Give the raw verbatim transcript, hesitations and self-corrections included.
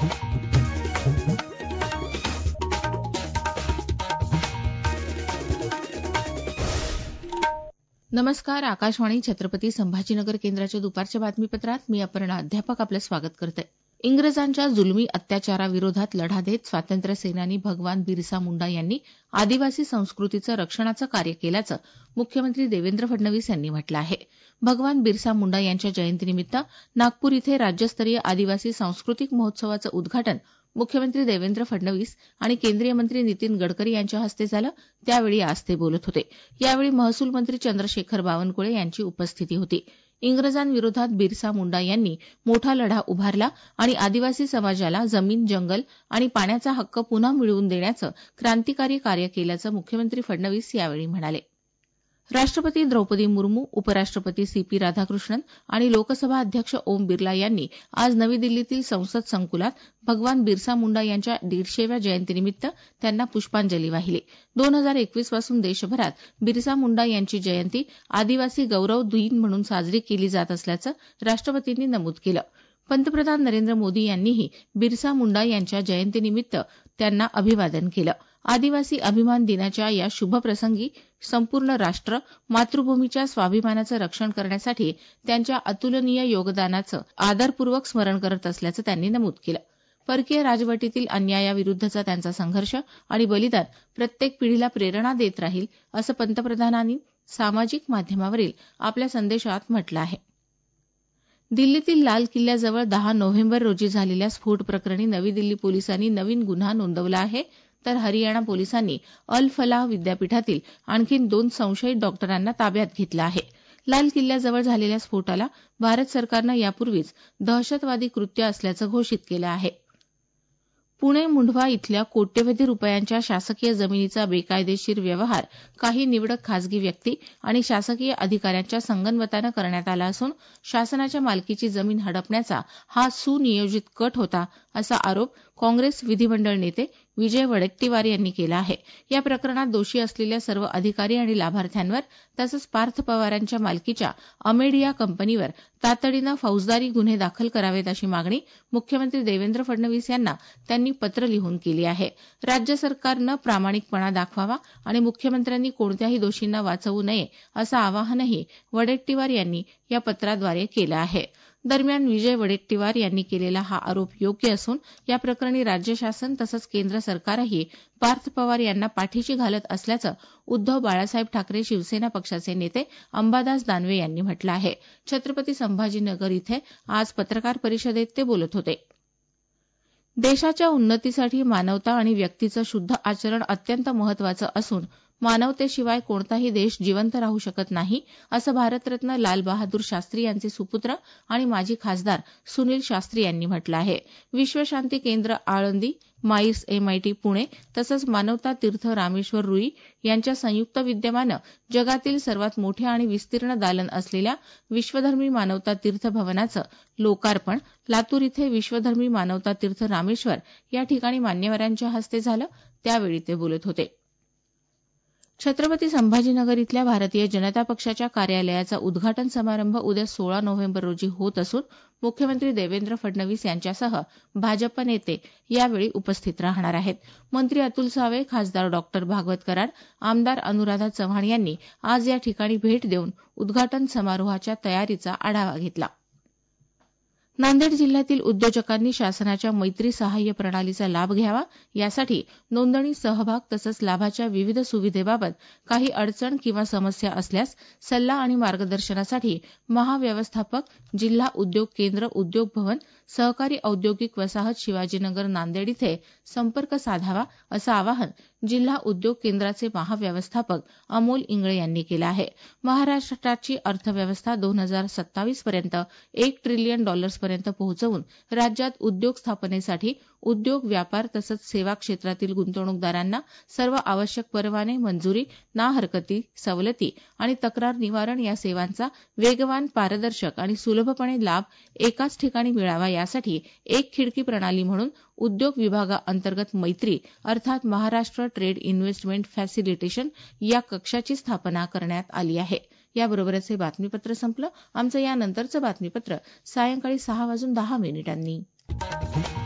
नमस्कार. आकाशवाणी छत्रपती संभाजीनगर केंद्राच्या दुपारच्या बातमीपत्रात मी अपर्णा अध्यापक आपलं स्वागत करते. इंग्रजांच्या जुलमी अत्याचाराविरोधात लढा देत स्वातंत्र्य सेनानी भगवान बिरसा मुंडा यांनी आदिवासी संस्कृतीचं रक्षणाचं कार्य केल्याचं मुख्यमंत्री देवेंद्र फडणवीस यांनी म्हटलं आहे. भगवान बिरसा मुंडा यांच्या जयंतीनिमित्त नागपूर इथे राज्यस्तरीय आदिवासी सांस्कृतिक महोत्सवाचं उद्घाटन मुख्यमंत्री देवेंद्र फडणवीस आणि केंद्रीय मंत्री नितीन गडकरी यांच्या हस्ते झालं. त्यावेळी आज ते बोलत होते. यावेळी महसूल मंत्री चंद्रशेखर बावनकुळे यांची उपस्थिती होती. इंग्रजांविरोधात बिरसा मुंडा यांनी मोठा लढा उभारला आणि आदिवासी समाजाला जमीन, जंगल आणि पाण्याचा हक्क पुन्हा मिळवून देण्याचं क्रांतिकारी कार्य केल्याचं मुख्यमंत्री फडणवीस यावेळी म्हणाले. राष्ट्रपती द्रौपदी मुर्मू, उपराष्ट्रपती सी पी राधाकृष्णन आणि लोकसभा अध्यक्ष ओम बिर्ला यांनी आज नवी दिल्लीतील संसद संकुलात भगवान बिरसा मुंडा यांच्या दीडशेव्या जयंतीनिमित्त त्यांना पुष्पांजली वाहिली. दोन हजार एकवीस पासून देशभरात बिरसा मुंडा यांची जयंती आदिवासी गौरव दिन म्हणून साजरी केली जात असल्याचं राष्ट्रपतींनी नमूद केलं. पंतप्रधान नरेंद्र मोदी यांनीही बिरसा मुंडा यांच्या जयंतीनिमित्त त्यांना अभिवादन केलं. आदिवासी अभिमान दिनाच्या या शुभप्रसंगी संपूर्ण राष्ट्र मातृभूमीच्या स्वाभिमानाचं रक्षण करण्यासाठी त्यांच्या अतुलनीय योगदानाचं आदरपूर्वक स्मरण करत असल्याचं त्यांनी नमूद केलं. परकीय राजवटीतील अन्यायाविरुद्धचा त्यांचा संघर्ष आणि बलिदान प्रत्येक पिढीला प्रेरणा देत राहील असं पंतप्रधानांनी सामाजिक माध्यमावरील आपल्या संदेशात म्हटलं आहे. दिल्लीतील लाल किल्ल्याजवळ दहा नोव्हेंबर रोजी झालेल्या स्फोट प्रकरणी नवी दिल्ली पोलिसांनी नवीन गुन्हा नोंदवला आहे. तर हरियाणा पोलिसांनी अल फलाह विद्यापीठातील आणखी दोन संशयित डॉक्टरांना ताब्यात घेतलं आहे. लाल किल्ल्याजवळ झालेल्या स्फोटाला भारत सरकारनं यापूर्वीच दहशतवादी कृत्य असल्याचं घोषित केलं आहे. पुणे मुंढवा इथल्या कोट्यवधी रुपयांच्या शासकीय जमिनीचा बेकायदेशीर व्यवहार काही निवडक खासगी व्यक्ती आणि शासकीय अधिकाऱ्यांच्या संगनमतानं करण्यात आला असून शासनाच्या मालकीची जमीन हडपण्याचा हा सुनियोजित कट होता असा आरोप काँग्रेस विधिमंडळ नेते विजय वडेट्टीवार यांनी केला आहे. या प्रकरणात दोषी असलेल्या सर्व अधिकारी आणि लाभार्थ्यांवर तसंच पार्थ पवारांच्या मालकीच्या अमेडिया कंपनीवर तातडीनं फौजदारी गुन्हे दाखल करावेत अशी मागणी मुख्यमंत्री देवेंद्र फडणवीस यांना त्यांनी पत्र लिहून केली आहे. राज्य सरकारनं प्रामाणिकपणा दाखवावा आणि मुख्यमंत्र्यांनी कोणत्याही दोषींना वाचवू नये असं आवाहनही वडेट्टीवार यांनी या पत्राद्वारे केलं आहे. दरम्यान विजय वडेट्टीवार यांनी केलेला हा आरोप योग्य असून या प्रकरणी राज्य शासन तसंच केंद्र सरकारही पार्थ पवार यांना पाठीशी घालत असल्याचं उद्धव बाळासाहेब ठाकरे शिवसेना पक्षाचे नेते अंबादास दानवे यांनी म्हटलं आहे. छत्रपती संभाजीनगर इथे आज पत्रकार परिषदेत ते बोलत होते. देशाच्या उन्नतीसाठी मानवता आणि व्यक्तीचं शुद्ध आचरण अत्यंत महत्वाचं असून मानवतेशिवाय कोणताही देश जिवंत राहू शकत नाही असं भारतरत्न लालबहादूर शास्त्री यांचे सुपुत्र आणि माजी खासदार सुनील शास्त्री यांनी म्हटलं आहे. विश्वशांती केंद्र आळंदी, माईर्स एमआयटी पुणे तसंच मानवता तीर्थ रामेश्वर रुई यांच्या संयुक्त विद्यमानं जगातील सर्वात मोठे आणि विस्तीर्ण दालन असलेल्या विश्वधर्मी मानवता तीर्थ भवनाचं लोकार्पण लातूर इथे विश्वधर्मी मानवता तीर्थ रामेश्वर या ठिकाणी मान्यवरांच्या हस्ते झालं. त्यावेळी ते बोलत होते. छत्रपती संभाजीनगर इथल्या भारतीय जनता पक्षाच्या कार्यालयाचा उद्घाटन समारंभ उद्या सोळा नोव्हेंबर रोजी होत असून मुख्यमंत्री देवेंद्र फडणवीस यांच्यासह भाजप नेते यावेळी उपस्थित राहणार आहेत. मंत्री अतुल सावे, खासदार डॉक्टर भागवत कराड, आमदार अनुराधा चव्हाण यांनी आज या ठिकाणी भेट देऊन उद्घाटन समारोहाच्या तयारीचा आढावा घेतला. नांदेड जिल्ह्यातील उद्योजकांनी शासनाच्या मैत्री सहाय्य प्रणालीचा लाभ घ्यावा यासाठी नोंदणी, सहभाग तसंच लाभाच्या विविध सुविधेबाबत काही अडचण किंवा समस्या असल्यास सल्ला आणि मार्गदर्शनासाठी महाव्यवस्थापक, जिल्हा उद्योग केंद्र, उद्योग भवन, सहकारी औद्योगिक वसाहत शिवाजीनगर नांदेड इथे संपर्क साधावा असं आवाहन जिल्हा उद्योग केंद्राचे महाव्यवस्थापक अमोल इंगळे यांनी केलं आहे. महाराष्ट्राची अर्थव्यवस्था दोन हजार सत्तावीस पर्यंत एक ट्रिलियन डॉलर्सपर्यंत पोहोचवून राज्यात उद्योग स्थापनेसाठी उद्योग, व्यापार तसंच सेवा क्षेत्रातील गुंतवणूकदारांना सर्व आवश्यक परवाने, मंजुरी, ना हरकती, सवलती आणि तक्रार निवारण या सेवांचा वेगवान, पारदर्शक आणि सुलभपणे लाभ एकाच ठिकाणी मिळावा यासाठी एक खिडकी प्रणाली म्हणून उद्योग विभागाअंतर्गत मैत्री अर्थात महाराष्ट्र ट्रेड इन्व्हेस्टमेंट फॅसिलिटेशन या कक्षाची स्थापना करण्यात आली आहे. याबरोबरच हे बातमीपत्र संपलं. आमचं यानंतरचं बातमीपत्र सायंकाळी सहा वाजून दहा मिनिटांनी.